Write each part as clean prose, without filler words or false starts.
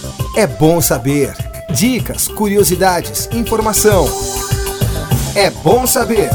É bom saber. Dicas, curiosidades, informação. É bom saber.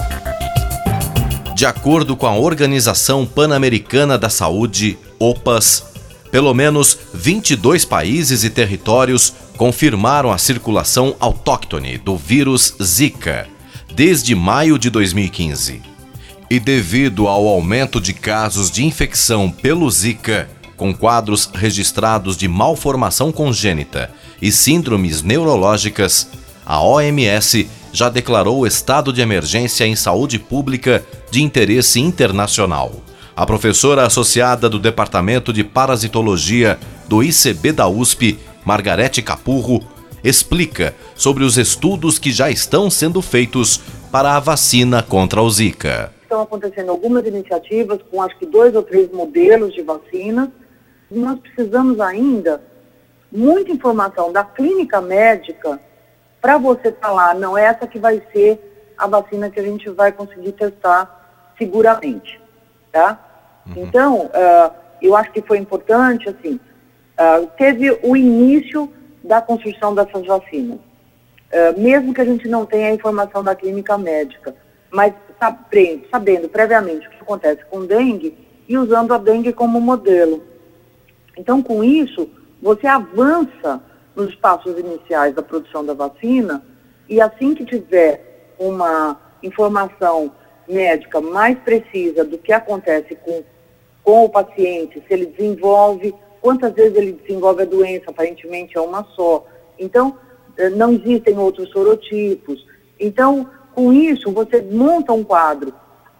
De acordo com a Organização Pan-Americana da Saúde, OPAS, pelo menos 22 países e territórios confirmaram a circulação autóctone do vírus Zika desde maio de 2015. E devido ao aumento de casos de infecção pelo Zika, com quadros registrados de malformação congênita e síndromes neurológicas, a OMS já declarou o estado de emergência em saúde pública de interesse internacional. A professora associada do Departamento de Parasitologia do ICB da USP, Margarete Capurro, explica sobre os estudos que já estão sendo feitos para a vacina contra o Zika. Estão acontecendo algumas iniciativas com acho que 2 ou 3 modelos de vacina. Nós precisamos ainda muita informação da clínica médica para você falar, não, essa que vai ser a vacina que a gente vai conseguir testar seguramente, tá? Então, eu acho que foi importante, assim, teve o início da construção dessas vacinas, mesmo que a gente não tenha a informação da clínica médica, mas sabendo previamente o que acontece com dengue e usando a dengue como modelo. Então, com isso, você avança nos passos iniciais da produção da vacina e assim que tiver uma informação médica mais precisa do que acontece com o paciente, se ele desenvolve, quantas vezes ele desenvolve a doença, aparentemente é uma só. Então, não existem outros sorotipos. Então, com isso, você monta um quadro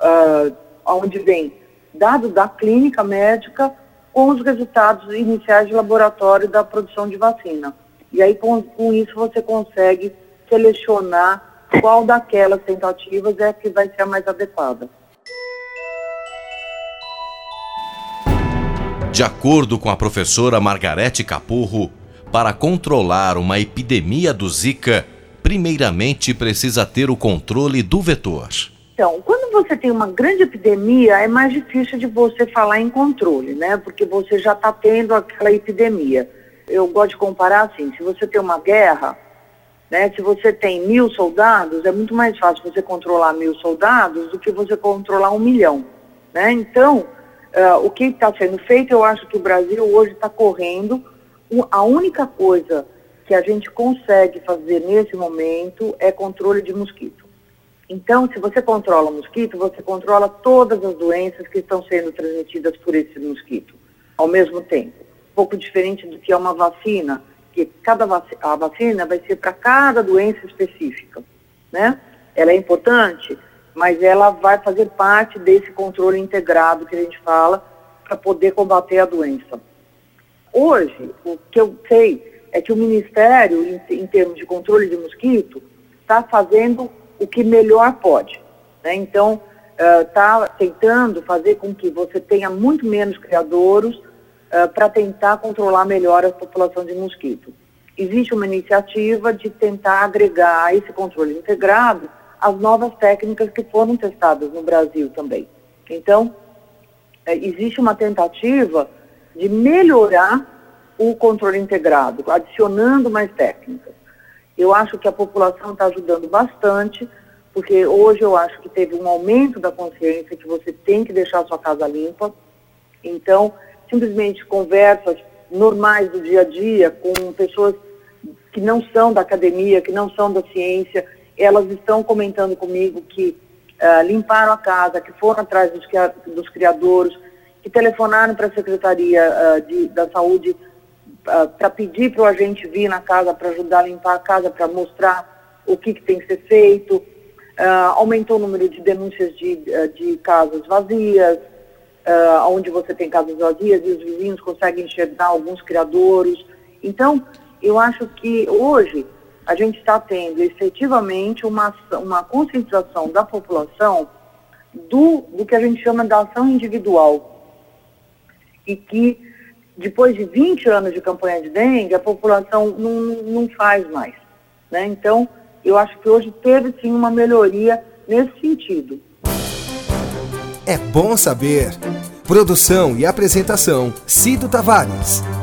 onde vem dados da clínica médica com os resultados iniciais de laboratório da produção de vacina. E aí, com isso, você consegue selecionar qual daquelas tentativas é a que vai ser a mais adequada. De acordo com a professora Margarete Capurro, para controlar uma epidemia do Zika, primeiramente precisa ter o controle do vetor. Então, quando você tem uma grande epidemia, é mais difícil de você falar em controle, né? Porque você já está tendo aquela epidemia. Eu gosto de comparar assim, se você tem uma guerra, né? Se você tem 1.000 soldados, é muito mais fácil você controlar 1.000 soldados do que você controlar 1 milhão, né? Então, o que está sendo feito, eu acho que o Brasil hoje está correndo. A única coisa que a gente consegue fazer nesse momento é controle de mosquito. Então, se você controla o mosquito, você controla todas as doenças que estão sendo transmitidas por esse mosquito ao mesmo tempo. Um pouco diferente do que é uma vacina, que a vacina vai ser para cada doença específica, né? Ela é importante, mas ela vai fazer parte desse controle integrado que a gente fala para poder combater a doença. Hoje, o que eu sei é que o Ministério, em termos de controle de mosquito, está fazendo o que melhor pode, né? Então, está tentando fazer com que você tenha muito menos criadouros para tentar controlar melhor a população de mosquito. Existe uma iniciativa de tentar agregar a esse controle integrado as novas técnicas que foram testadas no Brasil também. Então, existe uma tentativa de melhorar o controle integrado, adicionando mais técnicas. Eu acho que a população está ajudando bastante, porque hoje eu acho que teve um aumento da consciência que você tem que deixar a sua casa limpa. Então, simplesmente conversas normais do dia a dia com pessoas que não são da academia, que não são da ciência, elas estão comentando comigo que limparam a casa, que foram atrás dos criadouros, que telefonaram para a Secretaria da Saúde para pedir para o agente vir na casa para ajudar a limpar a casa, para mostrar o que tem que ser feito. Aumentou o número de denúncias de casas vazias, onde você tem casas vazias e os vizinhos conseguem enxergar alguns criadouros. Então, eu acho que hoje a gente está tendo efetivamente uma conscientização da população do que a gente chama de ação individual. E que depois de 20 anos de campanha de dengue, a população não faz mais, né? Então, eu acho que hoje teve sim uma melhoria nesse sentido. É bom saber. Produção e apresentação, Cido Tavares.